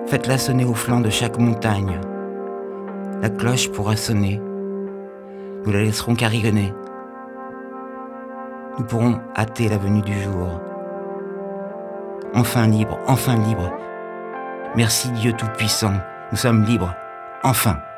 Faites-la sonner au flanc de chaque montagne. La cloche pourra sonner. Nous la laisserons carillonner. Nous pourrons hâter la venue du jour. Enfin libre, enfin libre. Merci Dieu Tout-Puissant, nous sommes libres, enfin.